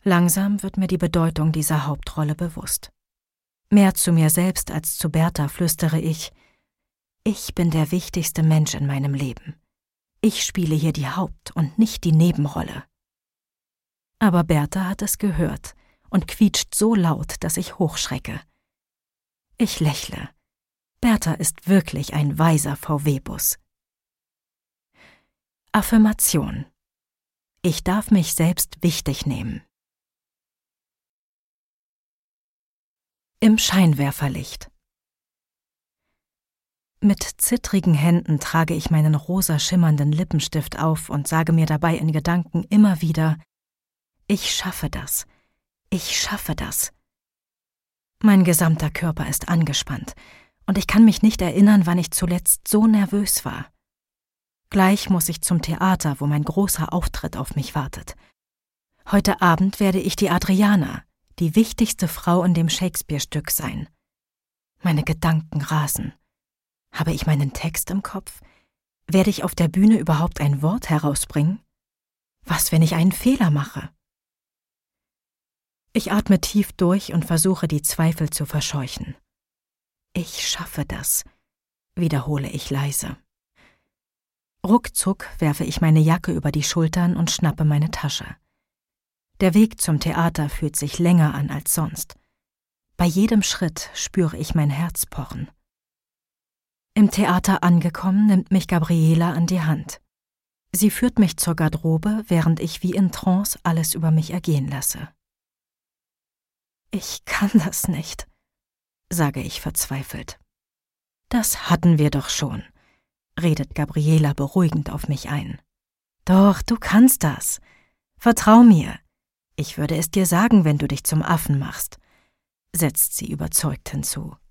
Langsam wird mir die Bedeutung dieser Hauptrolle bewusst. Mehr zu mir selbst als zu Bertha flüstere ich: Ich bin der wichtigste Mensch in meinem Leben. Ich spiele hier die Haupt- und nicht die Nebenrolle. Aber Bertha hat es gehört und quietscht so laut, dass ich hochschrecke. Ich lächle. Bertha ist wirklich ein weiser VW-Bus. Affirmation: Ich darf mich selbst wichtig nehmen. Im Scheinwerferlicht. Mit zittrigen Händen trage ich meinen rosa schimmernden Lippenstift auf und sage mir dabei in Gedanken immer wieder: Ich schaffe das. Ich schaffe das. Mein gesamter Körper ist angespannt und ich kann mich nicht erinnern, wann ich zuletzt so nervös war. Gleich muss ich zum Theater, wo mein großer Auftritt auf mich wartet. Heute Abend werde ich die Adriana, die wichtigste Frau in dem Shakespeare-Stück sein. Meine Gedanken rasen. Habe ich meinen Text im Kopf? Werde ich auf der Bühne überhaupt ein Wort herausbringen? Was, wenn ich einen Fehler mache? Ich atme tief durch und versuche, die Zweifel zu verscheuchen. Ich schaffe das, wiederhole ich leise. Ruckzuck werfe ich meine Jacke über die Schultern und schnappe meine Tasche. Der Weg zum Theater fühlt sich länger an als sonst. Bei jedem Schritt spüre ich mein Herz pochen. Im Theater angekommen, nimmt mich Gabriela an die Hand. Sie führt mich zur Garderobe, während ich wie in Trance alles über mich ergehen lasse. Ich kann das nicht, sage ich verzweifelt. Das hatten wir doch schon, redet Gabriela beruhigend auf mich ein. Doch, du kannst das. Vertrau mir. Ich würde es dir sagen, wenn du dich zum Affen machst, setzt sie überzeugt hinzu.